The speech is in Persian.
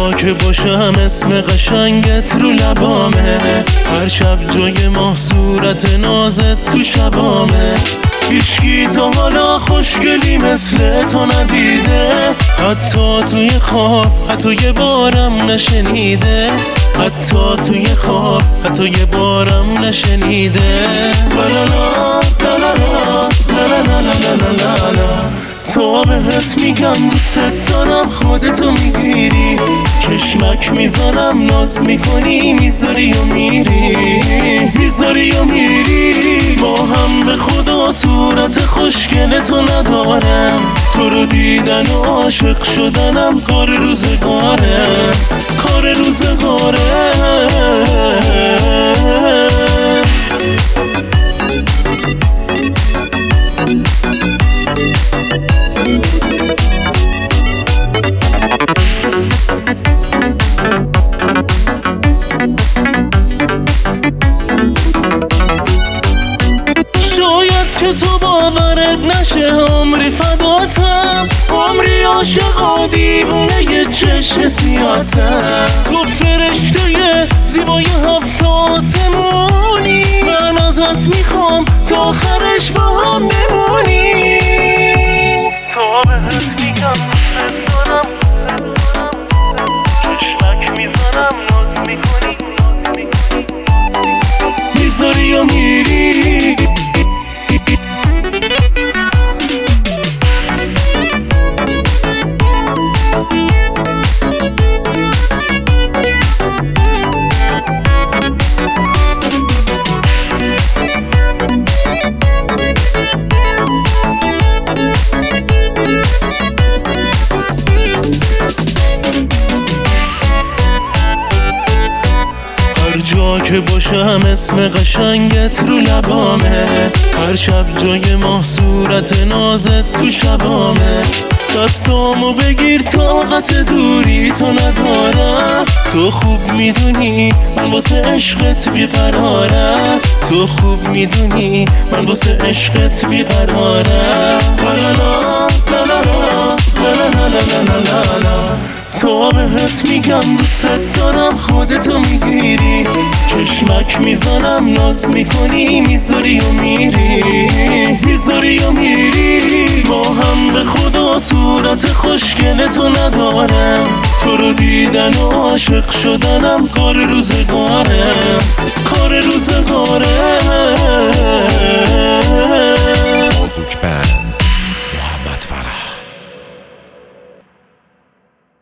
جا که باشم اسم قشنگت رو لبامه، هر شب جای ماه صورت نازت تو شبامه. هیچکی تا حالا خوشگلی مثل تو ندیده، حتی توی خواب حتی یه بارم نشنیده، حتی توی خواب حتی یه بارم نشنیده. لالالا لالالا لالالا لالالا تو بهت میگم دوست دارم، خودتو میگیری، چشمک میزنم ناز میکنی، میذاری و میری، میذاری و میری. با هم به خدا صورت خوشگلتو ندارم، تو رو دیدن و عاشق شدنم کار روزگاره، کار روزگاره. شاید که تو باورت نشه عمری فداتم، عمری عاشق و دیوونه یه چشم سیاتم. تو فرشته زیبای هفت آسمونی، من ازت میخوام تا آخرش با هم بمونی. تو بهت میگم دوست دارم، چشمک میزنم ناز میکنی، میذاری و میری. جا که باشم اسم قشنگت رو لبامه، هر شب جای ماه صورت نازت تو شبامه. دستامو بگیر طاقت دوری تو ندارم، تو خوب میدونی من واسه عشقت بیقرارم، تو خوب میدونی من واسه عشقت بیقرارم. لالالا لالالا لالالا لالالا تو بهت میگم دوست دارم، خودتو میگیری، چشمک میزنم ناز میکنی، میذاری و میری، میذاری و میری. با هم به خدا صورت خوشگلتو ندارم، تو رو دیدن و عاشق شدنم کار روزگاره، کار روزگاره.